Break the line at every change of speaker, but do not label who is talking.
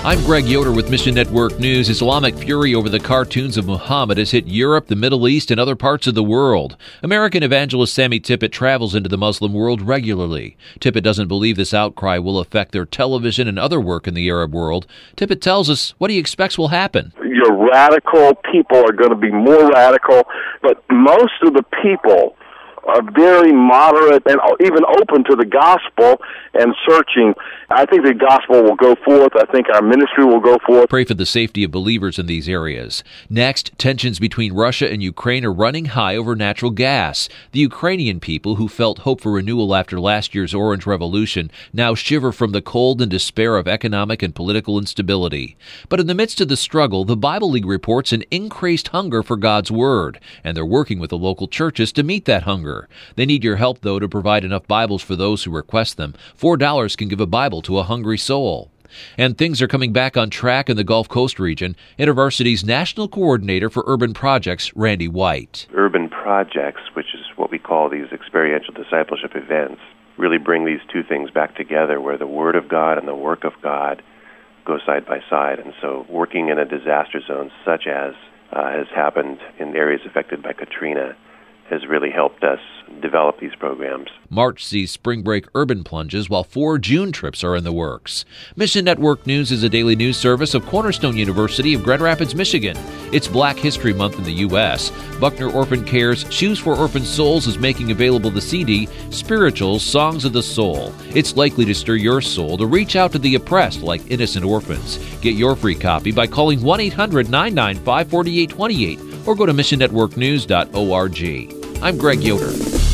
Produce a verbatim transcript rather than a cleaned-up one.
I'm Greg Yoder with Mission Network News. Islamic fury over the cartoons of Muhammad has hit Europe, the Middle East, and other parts of the world. American evangelist Sammy Tippit travels into the Muslim world regularly. Tippit doesn't believe this outcry will affect their television and other work in the Arab world. Tippit tells us what he expects will happen.
Your radical people are going to be more radical, but most of the people are very moderate and even open to the gospel and searching. I think the gospel will go forth. I think our ministry will go forth.
Pray for the safety of believers in these areas. Next, tensions between Russia and Ukraine are running high over natural gas. The Ukrainian people, who felt hope for renewal after last year's Orange Revolution, now shiver from the cold and despair of economic and political instability. But in the midst of the struggle, the Bible League reports an increased hunger for God's Word, and they're working with the local churches to meet that hunger. They need your help, though, to provide enough Bibles for those who request them. Four dollars can give a Bible to a hungry soul. And things are coming back on track in the Gulf Coast region. InterVarsity's National Coordinator for Urban Projects, Randy White.
Urban Projects, which is what we call these experiential discipleship events, really bring these two things back together, where the Word of God and the work of God go side by side. And so working in a disaster zone such as uh, has happened in areas affected by Katrina has really helped us develop these programs.
March sees spring break urban plunges, while four June trips are in the works. Mission Network News is a daily news service of Cornerstone University of Grand Rapids, Michigan. It's Black History Month in the U S Buckner Orphan Care's Shoes for Orphan Souls is making available the C D, Spirituals, Songs of the Soul. It's likely to stir your soul to reach out to the oppressed like innocent orphans. Get your free copy by calling one eight hundred nine nine five four eight two eight or go to mission network news dot org. I'm Greg Yoder.